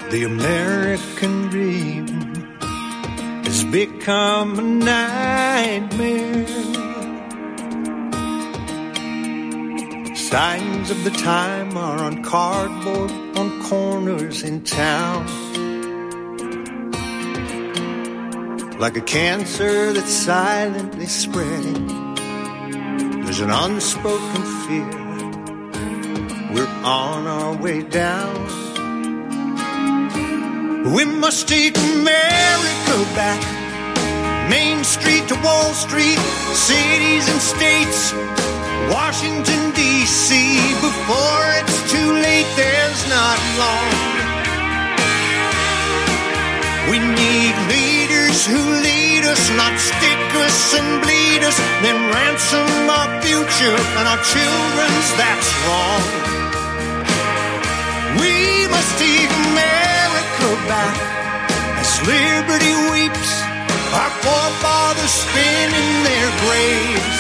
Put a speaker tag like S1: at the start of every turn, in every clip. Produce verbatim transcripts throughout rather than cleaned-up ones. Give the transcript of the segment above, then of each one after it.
S1: The American dream has become a nightmare. Signs of the time are on cardboard on corners in town. Like a cancer that's silently spreading, there's an unspoken fear. We're on our way down. We must take America back. Main Street to Wall Street, cities and states, Washington, D C Before it's too late, there's not long. We need leaders who lead us, not stick us and bleed us, then ransom our future and our children's, that's wrong. We must take America back as liberty weeps, our forefathers spin in their graves.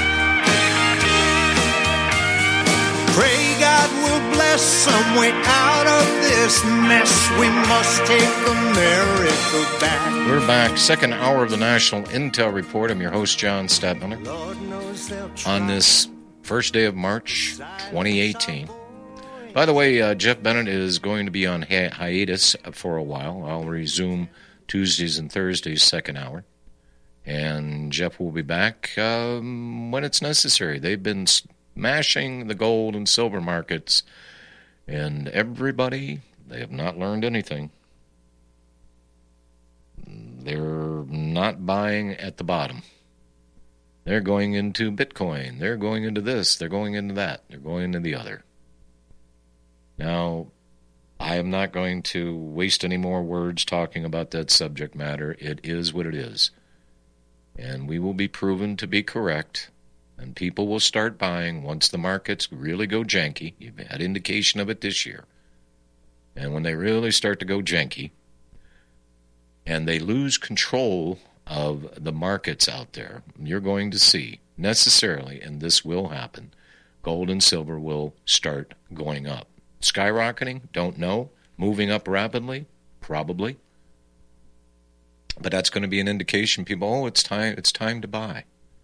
S1: Pray God will bless some way out of this mess. We must take America back.
S2: We're back. Second hour of the National Intel Report. I'm your host, John Stadtmiller. On this first day of March, twenty eighteen. By the way, uh, Jeff Bennett is going to be on hi- hiatus for a while. I'll resume Tuesdays and Thursdays, second hour. And Jeff will be back um, when it's necessary. They've been smashing the gold and silver markets, and everybody, they have not learned anything. They're not buying at the bottom. They're going into Bitcoin. They're going into this. They're going into that. They're going into the other. Now, I am not going to waste any more words talking about that subject matter. It is what it is. And we will be proven to be correct. And people will start buying once the markets really go janky. You've had indication of it this year. And when they really start to go janky, and they lose control of the markets out there, you're going to see, necessarily, and this will happen, gold and silver will start going up. Skyrocketing? Don't know. Moving up rapidly? Probably. But that's going to be an indication, people, oh, it's time, it's time to buy.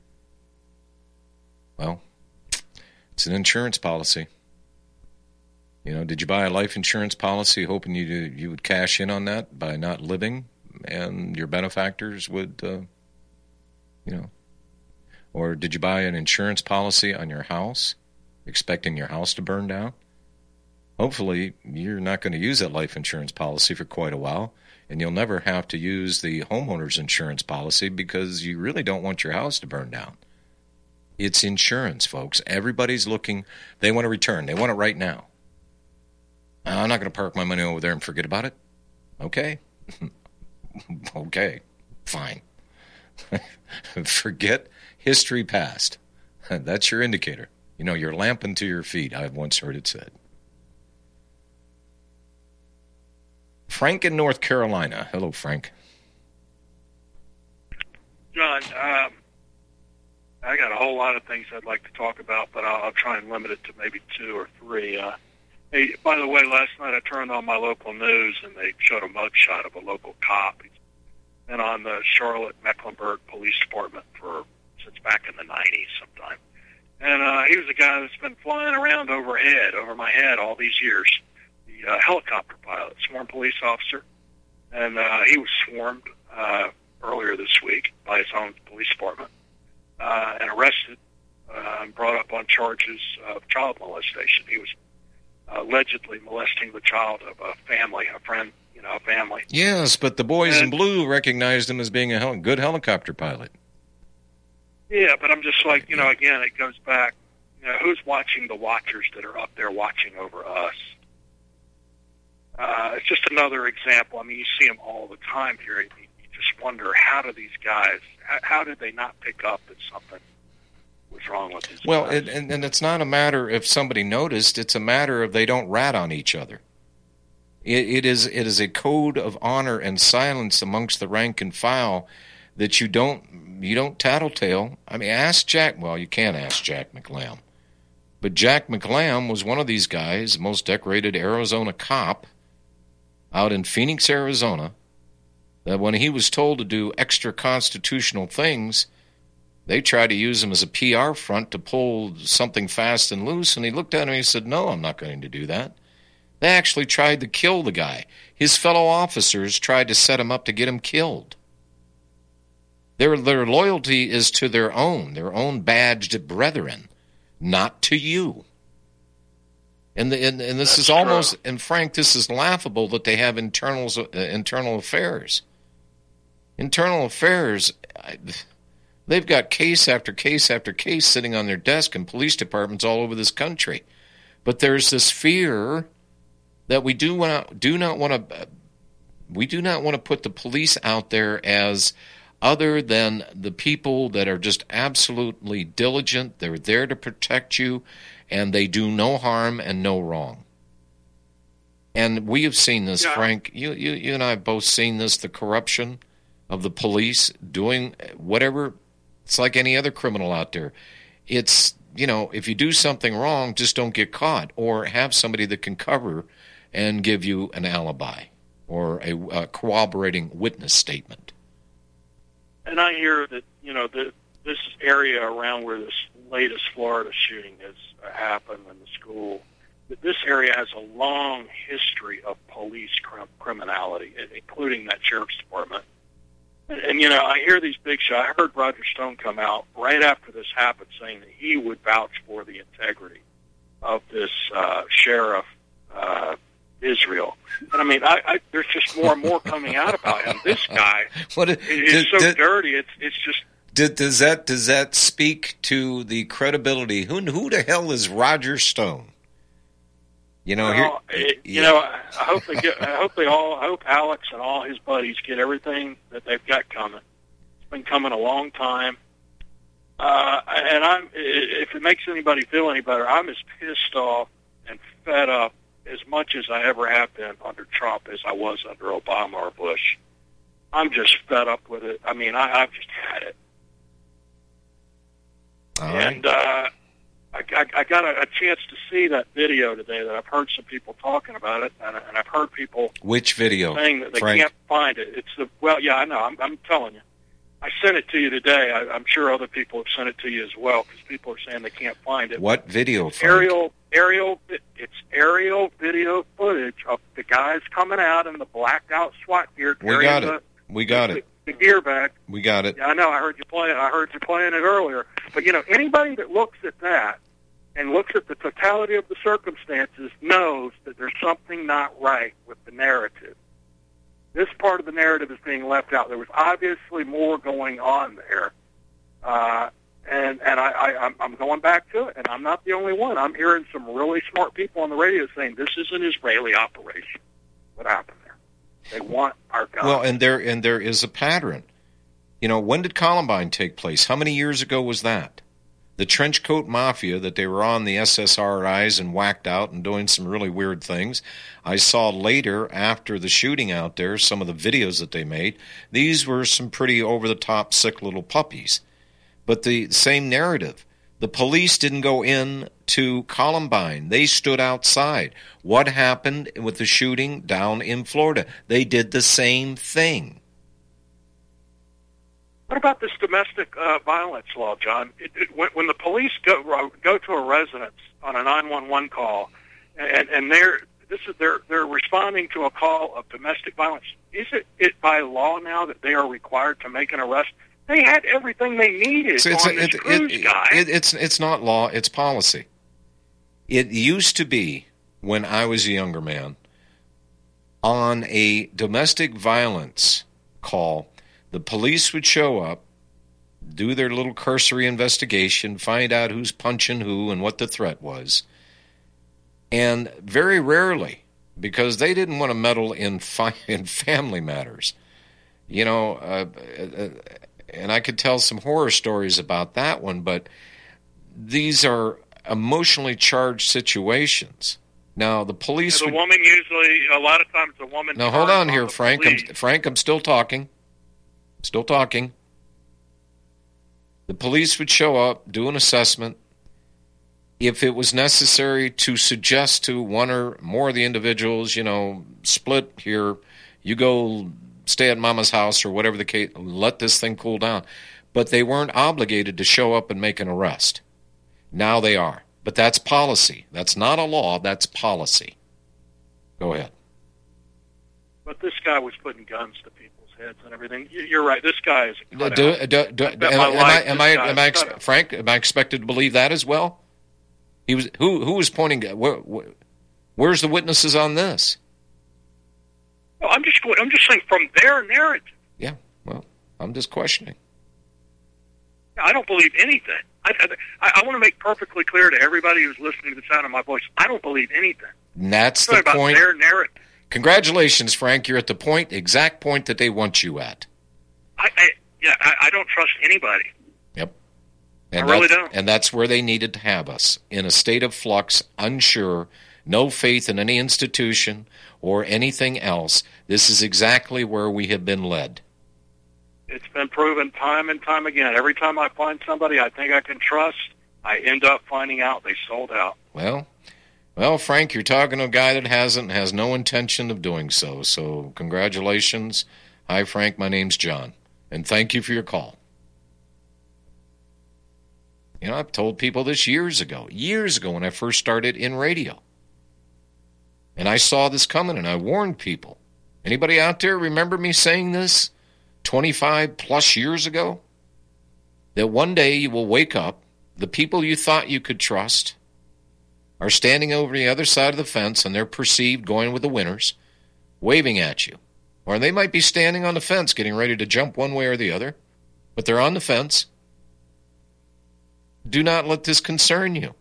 S2: Well, it's an insurance policy. You know, did you buy a life insurance policy hoping you you would cash in on that by not living, and your benefactors would, uh, you know, or did you buy an insurance policy on your house, expecting your house to burn down? Hopefully, you're not going to use that life insurance policy for quite a while, and you'll never have to use the homeowner's insurance policy because you really don't want your house to burn down. It's insurance, folks. Everybody's looking. They want a return. They want it right now. I'm not going to park my money over there and forget about it. Okay. Okay. Fine. Forget history past. That's your indicator. You know, you're lamping to your feet. I've once heard it said. Frank in North Carolina. Hello, Frank.
S3: John, um, I got a whole lot of things I'd like to talk about, but I'll, I'll try and limit it to maybe two or three. Uh, hey, by the way, last night I turned on my local news, and they showed a mugshot of a local cop. He's been on the Charlotte Mecklenburg Police Department for since back in the nineties sometime. And uh, he was a guy that's been flying around overhead, over my head all these years. The uh, helicopter pilot, sworn police officer. And uh, he was swarmed uh, earlier this week by his own police department. Uh, and arrested uh, and brought up on charges of child molestation. He was uh, allegedly molesting the child of a family, a friend, you know, a family.
S2: Yes, but the boys
S3: and,
S2: in blue recognized him as being a hel- good helicopter pilot.
S3: Yeah, but I'm just like, you know, again, it goes back, you know, who's watching the watchers that are up there watching over us? Uh, it's just another example. I mean, you see them all the time here. You, you just wonder, how do these guys, how, how did they not pick up that something was wrong with these
S2: Well,
S3: guys?
S2: it, and, and it's not a matter if somebody noticed. It's a matter of they don't rat on each other. It, it is it is a code of honor and silence amongst the rank and file that you don't you don't tattletale. I mean, ask Jack. Well, you can't ask Jack McLam, but Jack McLam was one of these guys, most decorated Arizona cop. out in Phoenix, Arizona, that when he was told to do extra constitutional things, they tried to use him as a P R front to pull something fast and loose, and he looked at him and he said, no, I'm not going to do that. They actually tried to kill the guy. His fellow officers tried to set him up to get him killed. Their, their loyalty is to their own, their own badged brethren, not to you. And, the, and, and this
S3: That's
S2: is almost,
S3: true.
S2: and Frank, this is laughable that they have internals, uh, internal affairs. Internal affairs, I, they've got case after case after case sitting on their desk in police departments all over this country. But there's this fear that we do want do not want to we do not want to put the police out there as other than the people that are just absolutely diligent. They're there to protect you, and they do no harm and no wrong. And we have seen this,
S3: yeah.
S2: Frank. You, you, you and I have both seen this, the corruption of the police doing whatever. It's like any other criminal out there. It's, you know, if you do something wrong, just don't get caught, or have somebody that can cover and give you an alibi or a, a corroborating witness statement.
S3: And I hear that, you know, the, this area around where this latest Florida shooting has happened in the school, that this area has a long history of police crim- criminality, including that sheriff's department. And, and, you know, I hear these big shots. I heard Roger Stone come out right after this happened saying that he would vouch for the integrity of this uh, sheriff, uh, Israel. And, I mean, I, I, there's just more and more coming out about him. This guy
S2: what
S3: is
S2: did,
S3: so
S2: did,
S3: dirty. It's it's just...
S2: Did, does that does that speak to the credibility? Who who the hell is Roger Stone? You know,
S3: well,
S2: here,
S3: it, you
S2: yeah.
S3: know, I hope they get. I hope they all. I hope Alex and all his buddies get everything that they've got coming. It's been coming a long time, uh, and I'm. If it makes anybody feel any better, I'm as pissed off and fed up as much as I ever have been under Trump as I was under Obama or Bush. I'm just fed up with it. I mean, I, I've just had it.
S2: All right.
S3: And uh, I, I, I got a, a chance to see that video today. That I've heard some people talking about it, and, and I've heard people
S2: Which video,
S3: saying that they
S2: Frank?
S3: can't find it. It's the well, yeah, I know. I'm, I'm telling you. I sent it to you today. I, I'm sure other people have sent it to you as well, because people are saying they can't find it.
S2: What video,
S3: It's
S2: Frank?
S3: aerial, aerial. It's aerial video footage of the guys coming out in the blacked out SWAT gear.
S2: We got
S3: carrying
S2: it. We got
S3: the,
S2: it.
S3: The, the gear bag.
S2: We got it.
S3: Yeah, I know. I heard you playing. I heard you playing it earlier. But you know, anybody that looks at that and looks at the totality of the circumstances knows that there's something not right with the narrative. This part of the narrative is being left out. There was obviously more going on there, uh, and and I, I I'm, I'm going back to it. And I'm not the only one. I'm hearing some really smart people on the radio saying this is an Israeli operation. What happened there? They want our guns.
S2: Well, and there and there is a pattern. You know, when did Columbine take place? How many years ago was that? The trench coat mafia that they were on the S S R Is and whacked out and doing some really weird things. I saw later, after the shooting out there, some of the videos that they made. These were some pretty over-the-top, sick little puppies. But the same narrative. The police didn't go in to Columbine. They stood outside. What happened with the shooting down in Florida? They did the same thing.
S3: What about this domestic uh, violence law, John? It, it, when, when the police go go to a residence on a nine one one call, and, and they're this is they're they're responding to a call of domestic violence, is it, it by law now that they are required to make an arrest? They had everything they needed
S2: It's, it's,
S3: on this
S2: it,
S3: cruise
S2: it,
S3: guy.
S2: It, it's it's not law. It's policy. It used to be, when I was a younger man, on a domestic violence call, the police would show up, do their little cursory investigation, find out who's punching who and what the threat was. And very rarely, because they didn't want to meddle in, fi- in family matters, you know, uh, uh, and I could tell some horror stories about that one, but these are emotionally charged situations. Now, the police
S3: the
S2: would...
S3: woman usually, a lot of times the woman...
S2: Now, hold on
S3: turns
S2: here,
S3: the
S2: Frank. I'm,
S3: police.
S2: Frank, I'm still talking. Still talking. The police would show up, do an assessment. if it was necessary to suggest to one or more of the individuals, you know, split here, you go stay at mama's house or whatever the case, let this thing cool down. But they weren't obligated to show up and make an arrest. Now they are. But that's policy. That's not a law. That's policy. Go ahead.
S3: But this guy was putting guns to people's heads and everything. You're right. This guy is a cutout.
S2: Do, do, do, am, am I, am I, am I ex- Frank, am I expected to believe that as well? He was who? Who was pointing? Where, where, where's the witnesses on this?
S3: Well, I'm just going. I'm just saying from their narrative.
S2: Yeah. Well, I'm just questioning.
S3: I don't believe anything. I, I, I want to make perfectly clear to everybody who's listening to the sound of my voice, I don't believe anything.
S2: And that's
S3: the
S2: the point.
S3: Their narrative.
S2: Congratulations, Frank. You're at the point, exact point that they want you at.
S3: I, I yeah, I, I don't trust anybody.
S2: Yep. And
S3: I really don't.
S2: And that's where they needed to have us, in a state of flux, unsure, no faith in any institution or anything else. This is exactly where we have been led.
S3: It's been proven time and time again. Every time I find somebody I think I can trust, I end up finding out they sold out.
S2: Well, well, Frank, you're talking to a guy that hasn't, has no intention of doing so. So congratulations. Hi, Frank. My name's John. And thank you for your call. You know, I've told people this years ago, years ago when I first started in radio. And I saw this coming and I warned people. Anybody out there remember me saying this twenty-five plus years ago? That one day you will wake up, the people you thought you could trust are standing over the other side of the fence and they're perceived going with the winners, waving at you. Or they might be standing on the fence getting ready to jump one way or the other, but they're on the fence. Do not let this concern you.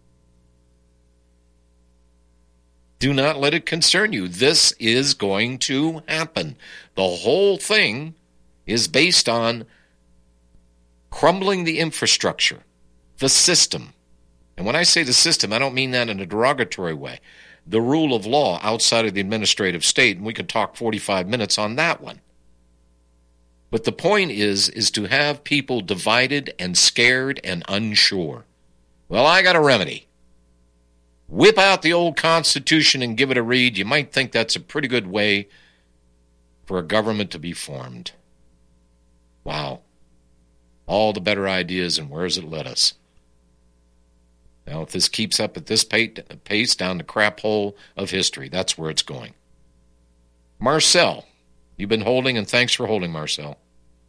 S2: Do not let it concern you. This is going to happen. The whole thing is based on crumbling the infrastructure, the system. And when I say the system, I don't mean that in a derogatory way. The rule of law outside of the administrative state, and we could talk forty-five minutes on that one. But the point is, is to have people divided and scared and unsure. Well, I got a remedy. Whip out the old Constitution and give it a read. You might think that's a pretty good way for a government to be formed. Wow. All the better ideas, and where has it led us? Now, if this keeps up at this pace down the crap hole of history, that's where it's going. Marcel, you've been holding, and thanks for holding, Marcel.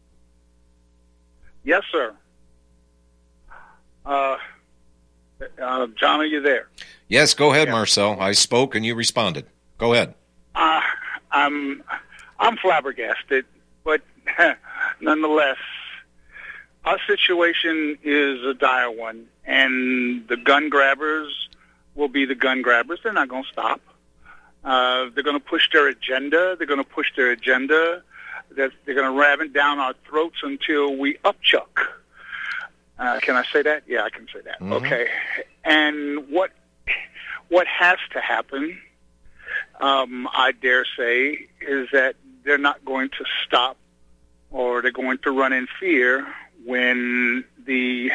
S4: Yes, sir. Uh, uh, John, are you there?
S2: Yes, go ahead,
S4: yeah.
S2: Marcel. I spoke, and you responded. Go ahead.
S4: Uh, I'm, I'm flabbergasted, but nonetheless, our situation is a dire one, and the gun grabbers will be the gun grabbers. They're not going to stop. Uh, they're going to push their agenda. They're going to push their agenda. They're, they're going to ram it down our throats until we upchuck. Uh, can I say that? Yeah, I can say that. Mm-hmm. Okay. And what what has to happen, um, I dare say, is that they're not going to stop, or they're going to run in fear when the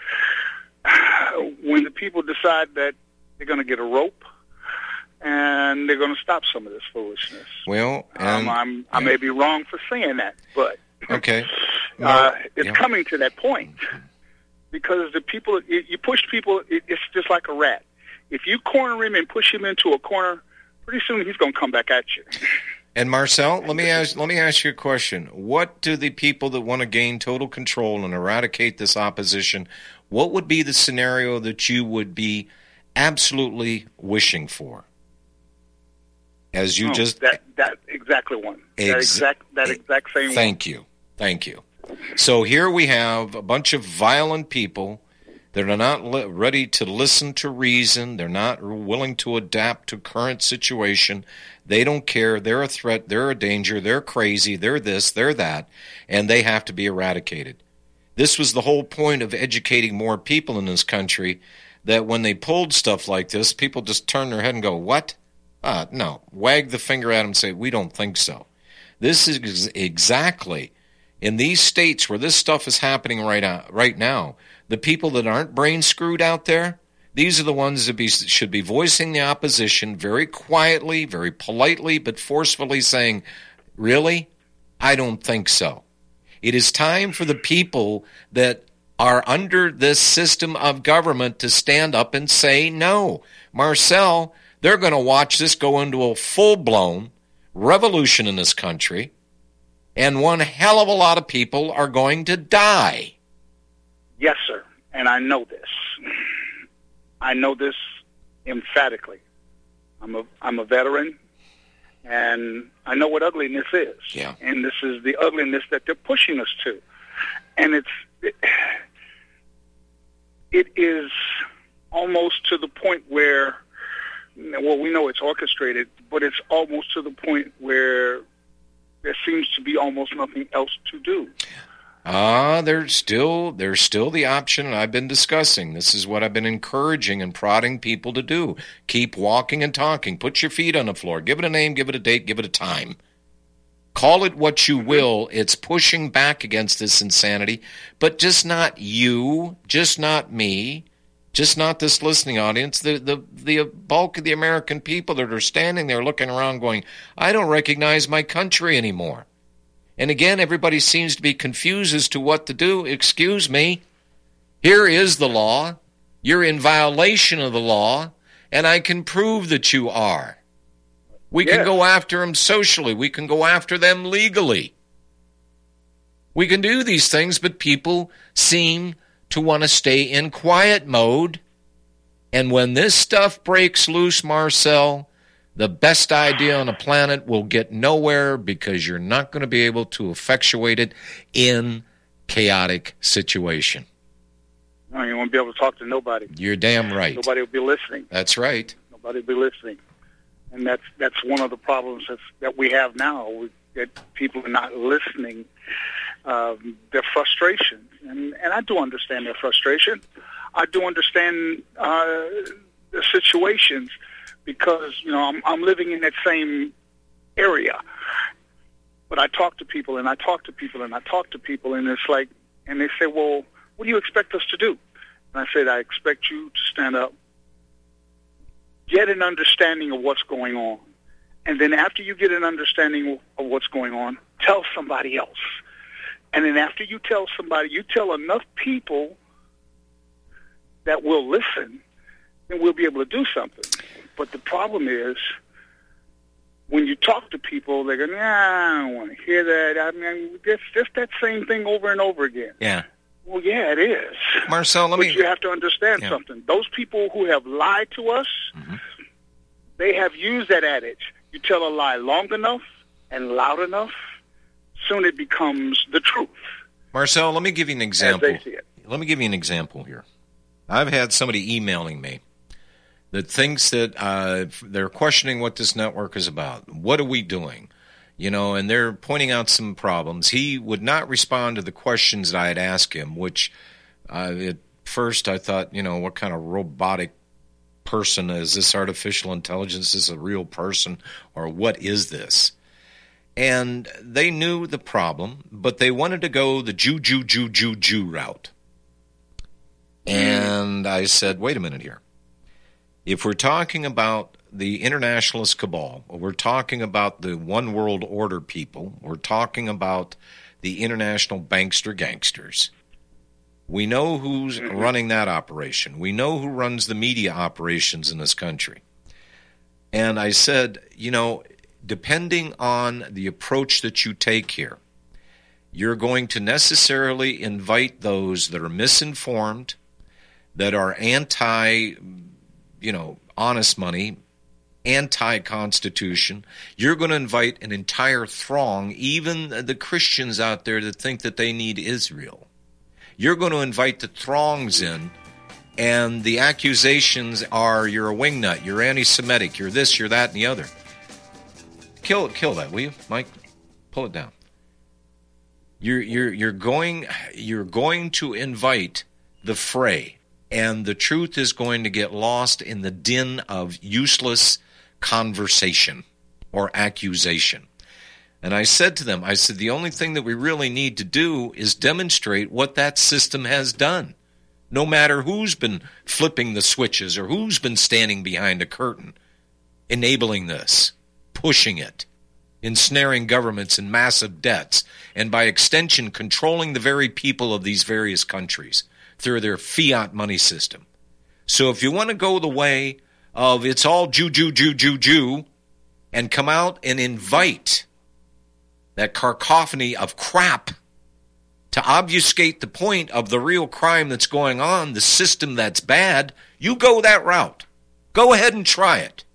S4: when the people decide that they're going to get a rope and they're going to stop some of this foolishness.
S2: Well,
S4: um, I'm, I may be wrong for saying that, but
S2: okay, no,
S4: uh, it's
S2: yeah.
S4: coming to that point because the people you, you push people. It, it's just like a rat. If you corner him and push him into a corner, pretty soon he's going to come back at you.
S2: And Marcel, let me ask let me ask you a question. What do the people that want to gain total control and eradicate this opposition, what would be the scenario that you would be absolutely wishing for? As you
S4: oh,
S2: just
S4: that that exactly one.
S2: Ex-
S4: that exact that exact same one.
S2: Thank you. Thank you. So here we have a bunch of violent people that are not li- ready to listen to reason. They're not willing to adapt to current situation. They don't care. They're a threat. They're a danger. They're crazy. They're this. They're that. And they have to be eradicated. This was the whole point of educating more people in this country, that when they pulled stuff like this, people just turn their head and go, what? Uh, no. Wag the finger at them and say, we don't think so. This is ex- exactly in these states where this stuff is happening right, out, right now. The people that aren't brain screwed out there, These are the ones that be, should be voicing the opposition very quietly, very politely, but forcefully saying, really? I don't think so. It is time for the people that are under this system of government to stand up and say no. Marcel, they're going to watch this go into a full-blown revolution in this country, and one hell of a lot of people are going to die.
S4: Yes, sir, and I know this. I know this emphatically. I'm a I'm a veteran, and I know what ugliness is.
S2: Yeah.
S4: And this is the ugliness that they're pushing us to. And it's it, it is almost to the point where, well, we know it's orchestrated, but it's almost to the point where there seems to be almost nothing else to do.
S2: Ah, uh, there's still there's still the option, and I've been discussing. This is what I've been encouraging and prodding people to do. Keep walking and talking. Put your feet on the floor. Give it a name, give it a date, give it a time. Call it what you will. It's pushing back against this insanity, but just not you, just not me, just not this listening audience. The the the bulk of the American people that are standing there looking around going, I don't recognize my country anymore. And again, everybody seems to be confused as to what to do. Excuse me. Here is the law. You're in violation of the law, and I can prove that you are. We
S4: Yes.
S2: can go after them socially. We can go after them legally. We can do these things, but people seem to want to stay in quiet mode. And when this stuff breaks loose, Marcel, the best idea on the planet will get nowhere because you're not going to be able to effectuate it in chaotic situation.
S4: No, you won't be able to talk to nobody.
S2: You're damn right.
S4: Nobody will be listening.
S2: That's right.
S4: Nobody will be listening. And that's that's one of the problems that's, that we have now, we, that people are not listening. Um, their frustration. And, and I do understand their frustration. I do understand uh, the situations, because, you know, I'm, I'm living in that same area. But I talk to people, and I talk to people, and I talk to people, and it's like, and they say, well, what do you expect us to do? And I said, I expect you to stand up, get an understanding of what's going on, and then after you get an understanding of what's going on, tell somebody else. And then after you tell somebody, you tell enough people that will listen, then we'll be able to do something. But the problem is, when you talk to people, they go, nah, I don't want to hear that. I mean, it's just that same thing over and over again.
S2: Yeah.
S4: Well, yeah, it is.
S2: Marcel, let
S4: but
S2: me...
S4: you have to understand
S2: yeah.
S4: something. Those people who have lied to us,
S2: mm-hmm.
S4: they have used that adage. You tell a lie long enough and loud enough, soon it becomes the truth.
S2: Marcel, let me give you an example.
S4: As they see it.
S2: Let me give you an example here. I've had somebody emailing me that thinks that uh, they're questioning what this network is about. What are we doing? You know, and they're pointing out some problems. He would not respond to the questions that I had asked him, which uh, at first I thought, you know, what kind of robotic person is this? Artificial intelligence? Is this a real person? Or what is this? And they knew the problem, but they wanted to go the Jew, Jew, Jew, Jew, Jew route. And I said, wait a minute here. If we're talking about the internationalist cabal, or we're talking about the one world order people, we're talking about the international bankster gangsters, we know who's running that operation. We know who runs the media operations in this country. And I said, you know, depending on the approach that you take here, you're going to necessarily invite those that are misinformed, that are anti, you know, honest money, anti-Constitution. You're going to invite an entire throng, even the Christians out there that think that they need Israel. You're going to invite the throngs in, and the accusations are you're a wingnut, you're anti-Semitic, you're this, you're that, and the other. Kill kill that, will you, Mike? Pull it down. You're you're you're going you're going to invite the fray. And the truth is going to get lost in the din of useless conversation or accusation. And I said to them, I said, the only thing that we really need to do is demonstrate what that system has done. no matter who's been flipping the switches or who's been standing behind a curtain, enabling this, pushing it, ensnaring governments in massive debts, and by extension controlling the very people of these various countries through their fiat money system. So if you want to go the way of it's all Jew, Jew, Jew, Jew, Jew, and come out and invite that cacophony of crap to obfuscate the point of the real crime that's going on, the system that's bad, you go that route. Go ahead and try it.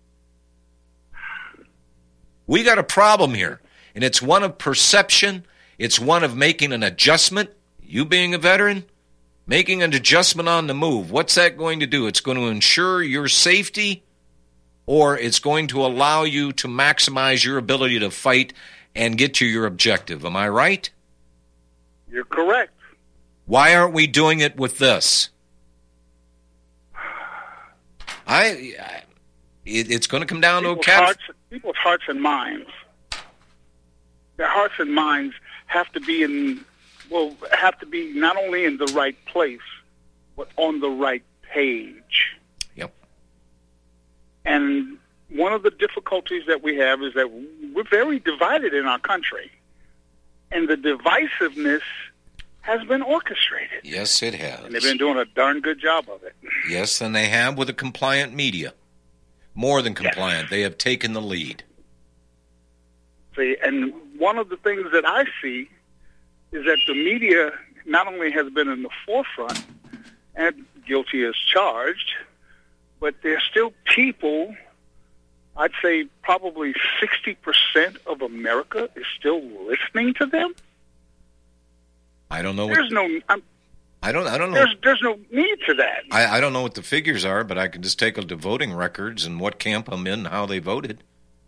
S2: We got a problem here, and it's one of perception. It's one of making an adjustment. You being a veteran, making an adjustment on the move. What's that going to do? It's going to ensure your safety, or it's going to allow you to maximize your ability to fight and get to your objective. Am I right?
S4: You're correct.
S2: Why aren't we doing it with this? I, I it, it's going to come down
S4: people's
S2: to a cat.
S4: Hearts, people's hearts and minds. Their hearts and minds have to be in, well, have to be not only in the right place, but on the right page.
S2: Yep.
S4: And one of the difficulties that we have is that we're very divided in our country. And the divisiveness has been orchestrated.
S2: Yes, it has.
S4: And they've been doing a darn good job of it.
S2: Yes, and they have with a compliant media. More than compliant. Yes. They have taken the lead.
S4: See, and one of the things that I see is that the media not only has been in the forefront and guilty as charged, but there's still people, I'd say probably sixty percent of America is still listening to them.
S2: I don't know.
S4: There's
S2: what,
S4: no. I'm,
S2: I don't. I don't know.
S4: There's there's no need to that.
S2: I, I don't know what the figures are, but I can just take a look at voting records and what camp I'm in, and how they voted.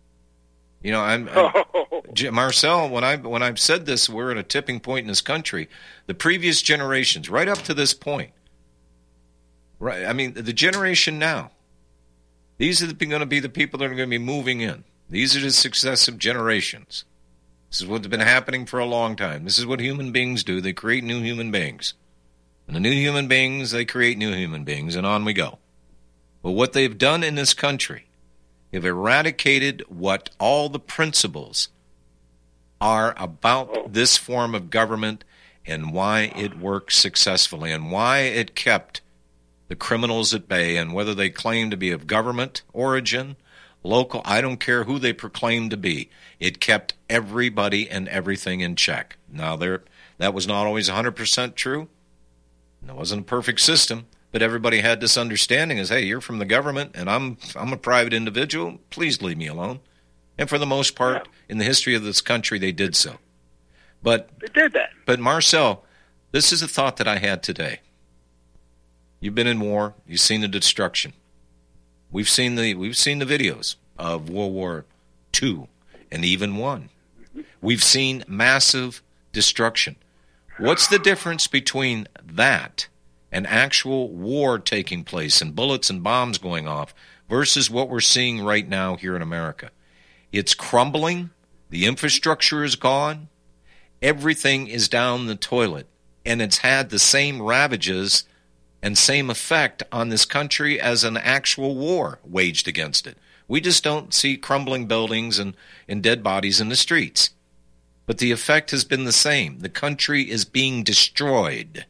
S2: You know, I'm, I'm
S4: oh.
S2: Marcel. When I when I've said this, we're at a tipping point in this country. The previous generations, right up to this point, right? I mean, the generation now. These are going to be the people that are going to be moving in. These are the successive generations. This is what's been happening for a long time. This is what human beings do. They create new human beings. And the new human beings, they create new human beings, and on we go. But what they've done in this country, they've eradicated what all the principles are about this form of government and why it works successfully and why it kept the criminals at bay, and whether they claim to be of government origin, local, I don't care who they proclaim to be. It kept everybody and everything in check. Now, there, that was not always one hundred percent true. It wasn't a perfect system, but everybody had this understanding is, hey, you're from the government, and I'm I'm a private individual. Please leave me alone. And for the most part, yeah. in the history of this country, they did so. But
S4: they did that.
S2: But, Marcel, this is a thought that I had today. You've been in war. You've seen the destruction. We've seen the we've seen the videos of World War Two and even One. We've seen massive destruction. What's the difference between that and actual war taking place and bullets and bombs going off versus what we're seeing right now here in America? It's crumbling. The infrastructure is gone. Everything is down the toilet, and it's had the same ravages and same effect on this country as an actual war waged against it. We just don't see crumbling buildings and, and dead bodies in the streets. But the effect has been the same. The country is being destroyed.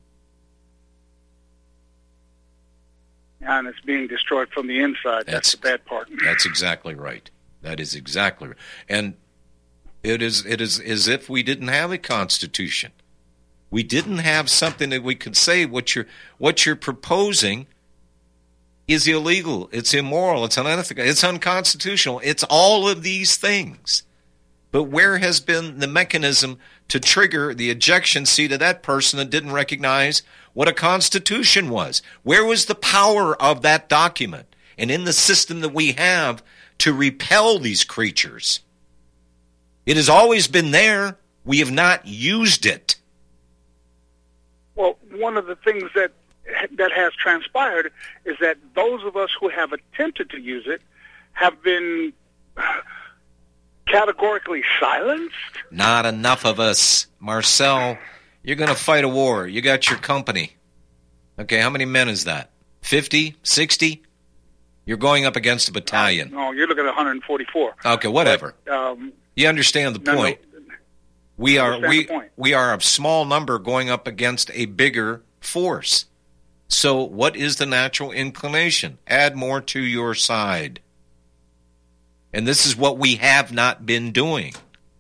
S4: And it's being destroyed from the inside. That's, that's the bad part.
S2: That's exactly right. That is exactly right. And it is it is as if we didn't have a constitution. We didn't have something that we could say what you're what you're proposing is illegal, it's immoral, it's unethical, it's unconstitutional. It's all of these things. But where has been the mechanism to trigger the ejection seat of that person that didn't recognize what a constitution was? Where was the power of that document and in the system that we have to repel these creatures? It has always been there. We have not used it.
S4: Well, one of the things that that has transpired is that those of us who have attempted to use it have been categorically silenced.
S2: Not enough of us. Marcel, you're going to fight a war. You got your company. Okay, how many men is that? fifty, sixty? You're going up against a battalion.
S4: Uh, no, you're looking at one hundred forty-four.
S2: Okay, whatever.
S4: But, um,
S2: you understand the
S4: no,
S2: point.
S4: No,
S2: we are we
S4: point.
S2: we are a small number going up against a bigger force. So what is the natural inclination? Add more to your side. And this is what we have not been doing.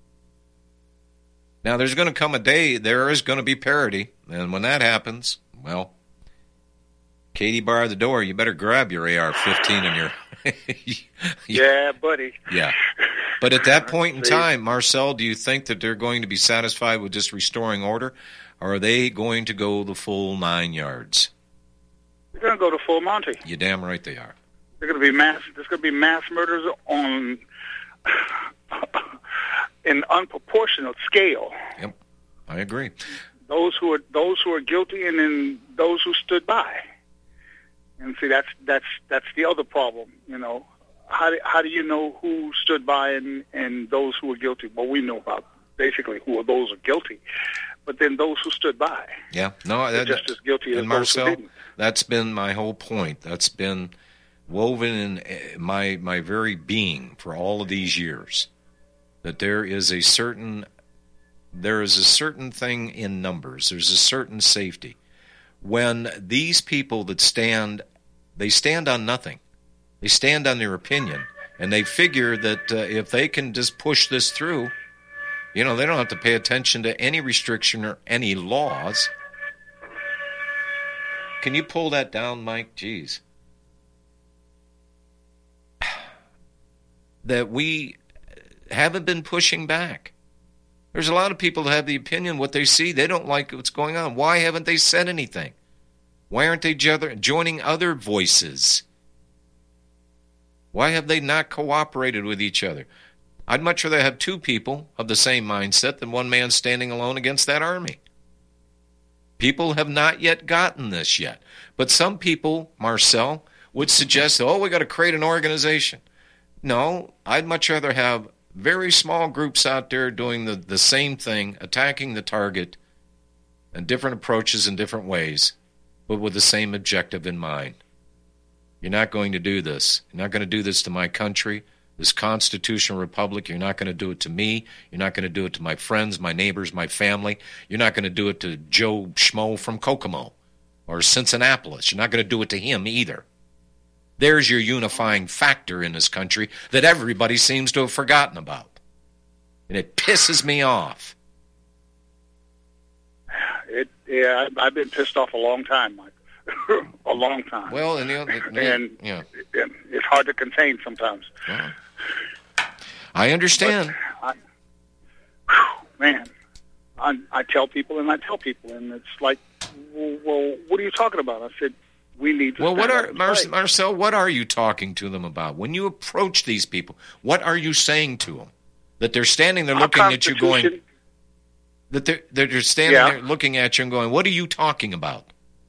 S2: Now, there's going to come a day, there is going to be parity. And when that happens, well, Katie barred the door. You better grab your A R fifteen and your...
S4: yeah, buddy.
S2: Yeah. But at that point in time, Marcel, do you think that they're going to be satisfied with just restoring order? Or are they going to go the full nine yards?
S4: They're going to go to full Monty.
S2: You're damn right they are.
S4: They're going to be mass. There's going to be mass murders on an unproportionate scale.
S2: Yep, I agree.
S4: Those who are those who are guilty, and then those who stood by. And see, that's that's that's the other problem. You know, how do, how do you know who stood by and and those who were guilty? Well, we know about basically who are those who are guilty, but then those who stood by.
S2: Yeah, no, that,
S4: just as guilty as
S2: Marcel,
S4: those who didn't.
S2: That's been my whole point. That's been woven in my my very being for all of these years, that there is a certain there is a certain thing in numbers. There's a certain safety when these people that stand, they stand on nothing. They stand on their opinion, and they figure that uh, if they can just push this through, you know, they don't have to pay attention to any restriction or any laws. Can you pull that down, Mike? Jeez. That we haven't been pushing back. There's a lot of people that have the opinion what they see. They don't like what's going on. Why haven't they said anything? Why aren't they joining other voices? Why have they not cooperated with each other? I'd much rather have two people of the same mindset than one man standing alone against that army. People have not yet gotten this yet. But some people, Marcel, would suggest, oh, we got to create an organization. No, I'd much rather have very small groups out there doing the, the same thing, attacking the target, and different approaches in different ways, but with the same objective in mind. You're not going to do this. You're not going to do this to my country, this constitutional republic. You're not going to do it to me. You're not going to do it to my friends, my neighbors, my family. You're not going to do it to Joe Schmo from Kokomo or Cincinnati. You're not going to do it to him either. There's your unifying factor in this country that everybody seems to have forgotten about. And it pisses me off.
S4: It, yeah, I've been pissed off a long time, Mike. a long time.
S2: Well, and, you know, it,
S4: and
S2: yeah.
S4: it, it's hard to contain sometimes.
S2: Well, I understand.
S4: I, whew, man, I, I tell people and I tell people, and it's like, well, well what are you talking about? I said, we need to
S2: well, what are Mar-
S4: fight.
S2: Marcel? What are you talking to them about when you approach these people? What are you saying to them? That they're standing there
S4: Our
S2: looking at you, going. That they're they're standing
S4: yeah.
S2: there looking at you and going, "What are you talking about?"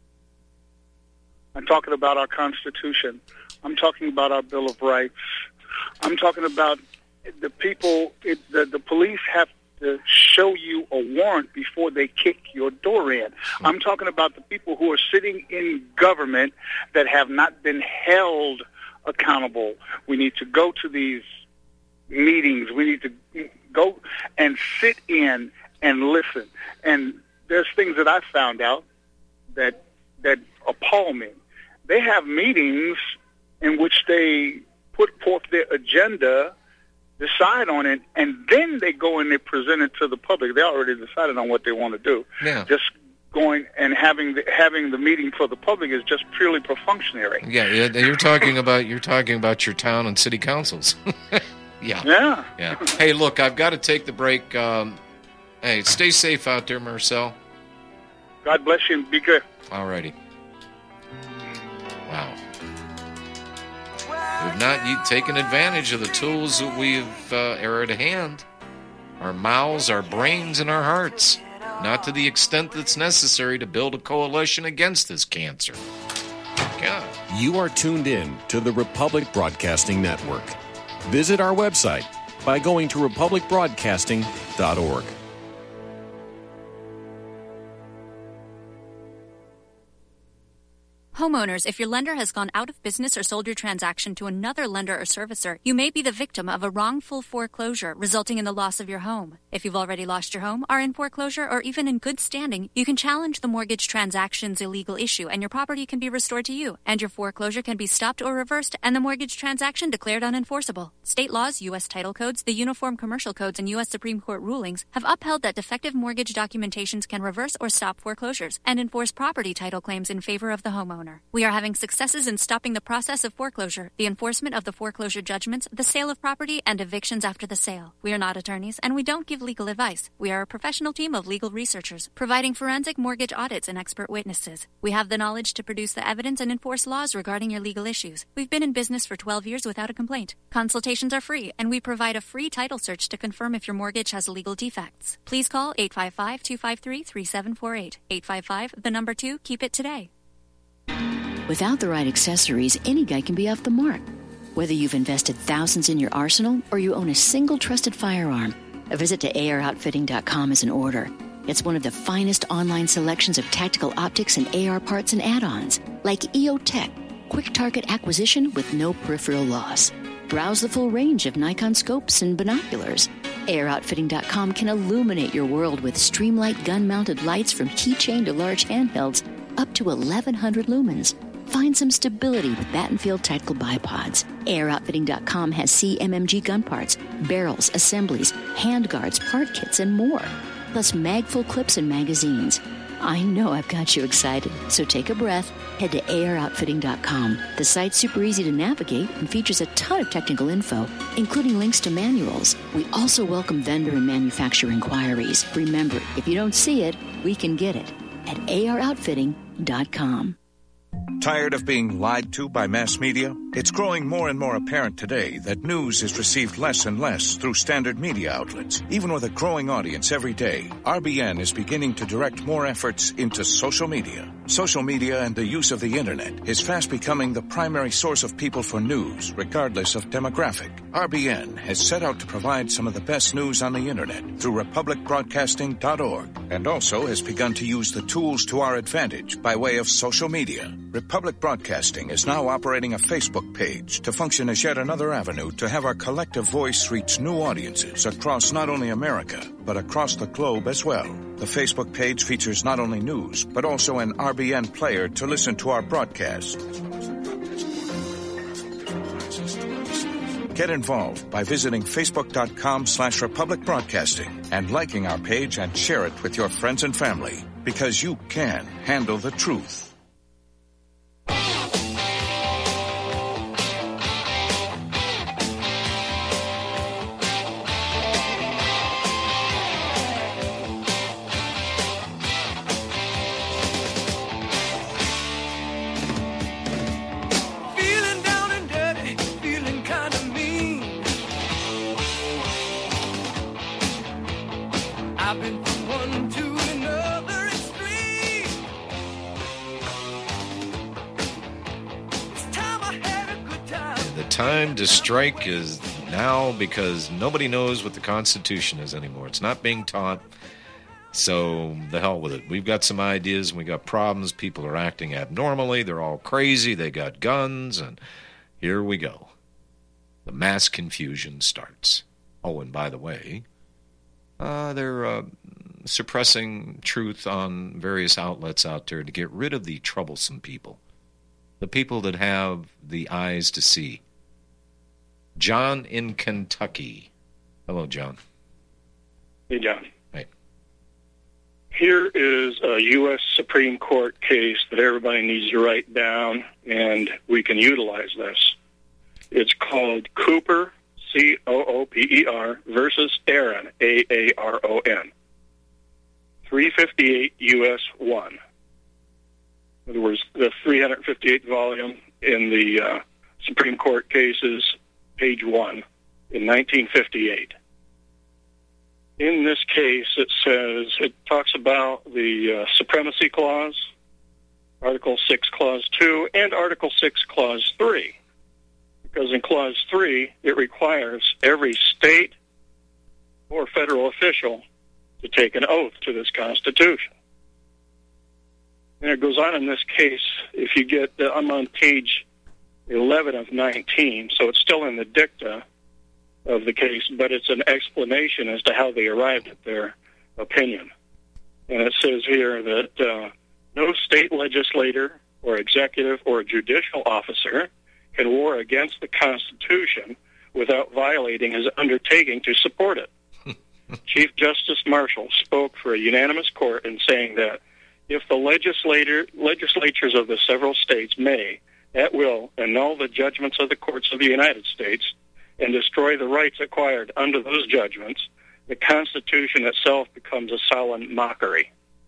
S4: I'm talking about our Constitution. I'm talking about our Bill of Rights. I'm talking about the people. It, the the police have to show you a warrant before they kick your door in. I'm talking about the people who are sitting in government that have not been held accountable. We need to go to these meetings. We need to go and sit in and listen. And there's things that I found out that that appall me. They have meetings in which they put forth their agenda, decide on it, and then they go and they present it to the public. They already decided on what they want to do.
S2: Yeah.
S4: Just going and having the, having the meeting for the public is just purely perfunctory.
S2: Yeah, you're talking about you're talking about your town and city councils. yeah.
S4: Yeah.
S2: Yeah. Hey, look, I've got to take the break. Um, hey, stay safe out there, Marcel.
S4: God bless you and be good.
S2: All righty. Wow. We've not taken advantage of the tools that we've uh, are at hand. Our mouths, our brains, and our hearts. Not to the extent that's necessary to build a coalition against this cancer. God.
S5: You are tuned in to the Republic Broadcasting Network. Visit our website by going to republic broadcasting dot org.
S6: Homeowners, if your lender has gone out of business or sold your transaction to another lender or servicer, you may be the victim of a wrongful foreclosure, resulting in the loss of your home. If you've already lost your home, are in foreclosure, or even in good standing, you can challenge the mortgage transaction's illegal issue, and your property can be restored to you, and your foreclosure can be stopped or reversed, and the mortgage transaction declared unenforceable. State laws, U S title codes, the Uniform Commercial Codes, and U S Supreme Court rulings have upheld that defective mortgage documentations can reverse or stop foreclosures and enforce property title claims in favor of the homeowner. We are having successes in stopping the process of foreclosure, the enforcement of the foreclosure judgments, the sale of property, and evictions after the sale. We are not attorneys, and we don't give legal advice. We are a professional team of legal researchers, providing forensic mortgage audits and expert witnesses. We have the knowledge to produce the evidence and enforce laws regarding your legal issues. We've been in business for twelve years without a complaint. Consultations are free, and we provide a free title search to confirm if your mortgage has legal defects. Please call eight five five, two five three, three seven four eight. eight five five, the number two, keep it today.
S7: Without the right accessories, any guy can be off the mark. Whether you've invested thousands in your arsenal or you own a single trusted firearm, a visit to A R outfitting dot com is in order. It's one of the finest online selections of tactical optics and A R parts and add-ons, like E O Tech, quick target acquisition with no peripheral loss. Browse the full range of Nikon scopes and binoculars. A R outfitting dot com can illuminate your world with Streamlight gun-mounted lights from keychain to large handhelds up to eleven hundred lumens. Find some stability with Battenfield Tactical Bipods. A R outfitting dot com has C M M G gun parts, barrels, assemblies, handguards, part kits, and more. Plus mag-full clips and magazines. I know I've got you excited, so take a breath. Head to A R outfitting dot com. The site's super easy to navigate and features a ton of technical info, including links to manuals. We also welcome vendor and manufacturer inquiries. Remember, if you don't see it, we can get it at A R outfitting dot com.
S8: Tired of being lied to by mass media? It's growing more and more apparent today that news is received less and less through standard media outlets. Even with a growing audience every day, R B N is beginning to direct more efforts into social media. Social media and the use of the internet is fast becoming the primary source of people for news, regardless of demographic. R B N has set out to provide some of the best news on the internet through republic broadcasting dot org, and also has begun to use the tools to our advantage by way of social media. Republic Broadcasting is now operating a Facebook page to function as yet another avenue to have our collective voice reach new audiences across not only America, but across the globe as well. The Facebook page features not only news, but also an R B N player to listen to our broadcast. Get involved by visiting facebook.com slash Republic Broadcasting and liking our page and share it with your friends and family, because you can handle the truth.
S2: Time to strike is now, because nobody knows what the Constitution is anymore. It's not being taught, so the hell with it. We've got some ideas and we got problems. People are acting abnormally. They're all crazy. They got guns, and here we go. The mass confusion starts. Oh, and by the way, uh, they're uh, suppressing truth on various outlets out there to get rid of the troublesome people, the people that have the eyes to see. John in Kentucky. Hello, John.
S3: Hey, John.
S2: Hey.
S3: Here is a U S Supreme Court case that everybody needs to write down, and we can utilize this. It's called Cooper, C O O P E R, versus Aaron, A A R O N. three fifty-eight U S one. In other words, the three hundred fifty-eighth volume in the uh, Supreme Court cases, page one, in nineteen fifty-eight. In this case, it says, it talks about the uh, Supremacy Clause, Article six, Clause two, and Article six, Clause three. Because in Clause three, it requires every state or federal official to take an oath to this Constitution.
S9: And it goes on in this case. If you get, uh, I'm on page eleven of nineteen, so it's still in the dicta of the case, but it's an explanation as to how they arrived at their opinion. And it says here that uh, no state legislator or executive or judicial officer can war against the Constitution without violating his undertaking to support it. Chief Justice Marshall spoke for a unanimous court in saying that if the legislator, legislatures of the several states may, at will, annul the judgments of the courts of the United States and destroy the rights acquired under those judgments, the Constitution itself becomes a solemn mockery.